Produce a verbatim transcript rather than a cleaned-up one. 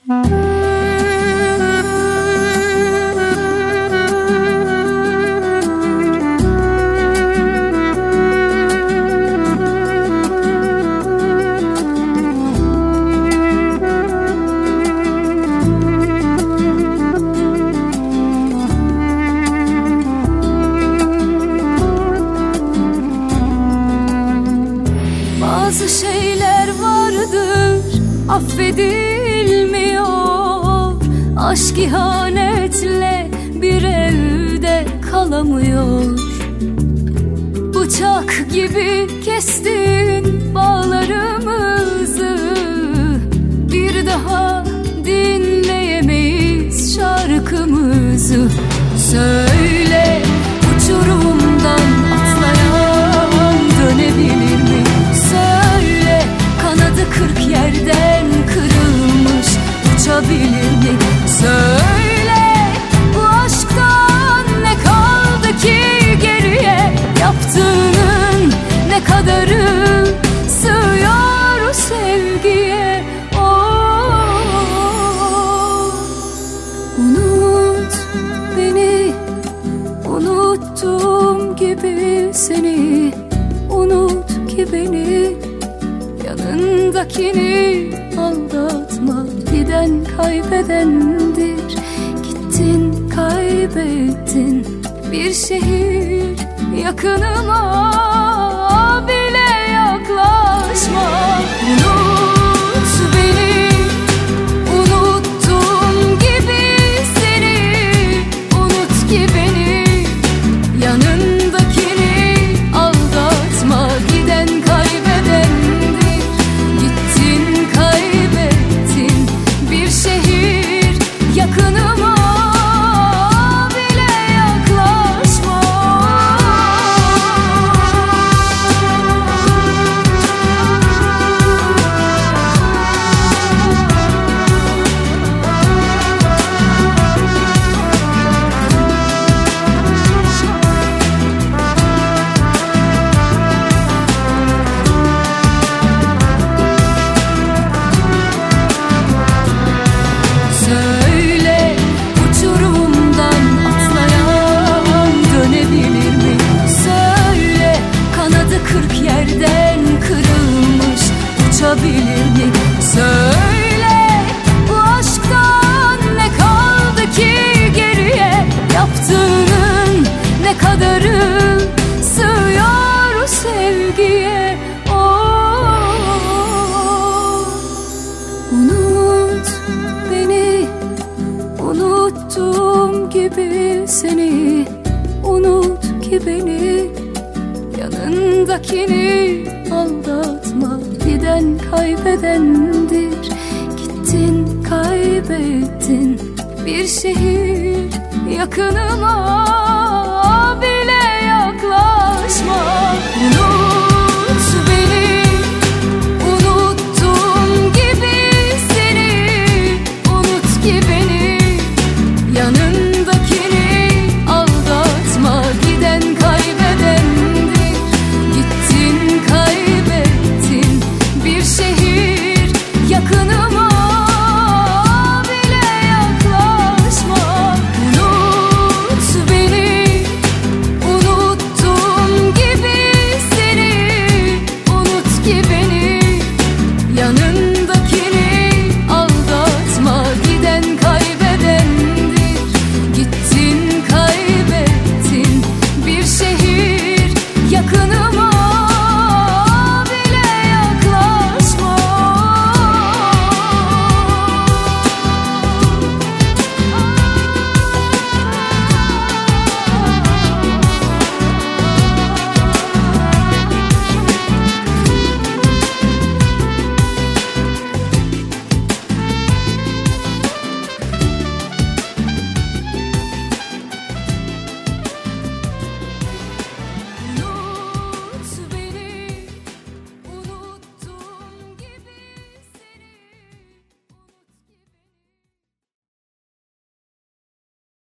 Bazı şeyler vardır, affedilmiyor. Aşk ihanetle bir evde kalamıyor. Bıçak gibi kestin bağlarımızı, bir daha dinleyemeyiz şarkımızı. Söyle, uçurumdan atlayan dönebilir mi? Söyle, kanadı kırk yerden kırılmış uçabilir mi? Söyle, bu aşktan ne kaldı ki geriye? Yaptığının ne kadarı sığıyor o sevgiye? Oh, unut beni, unuttuğum gibi seni. Unut ki beni, yanındakini aldatma. Giden kaybedendir, gittin kaybettin. Bir şehir yakınıma bile yaklaşma. Unut beni, unuttuğum gibi seni. Unut ki beni, yanındakini aldatma. Giden kaybedendir, gittin kaybettin. Bir şehir yakınıma bile yaklaşma. Söyle, uçurumdan atlayan dönebilir mi? Söyle, kanadı kırk yerden kırılmış uçabilir mi? Söyle, bu aşktan ne kaldı ki geriye? Yaptığının ne kadarı sığıyor o sevgiye? Oh, unut beni, unuttuğum gibi seni. Unut ki beni, yanındakini aldatma. Giden kaybedendir, gittin kaybettin. Bir şehir yakınıma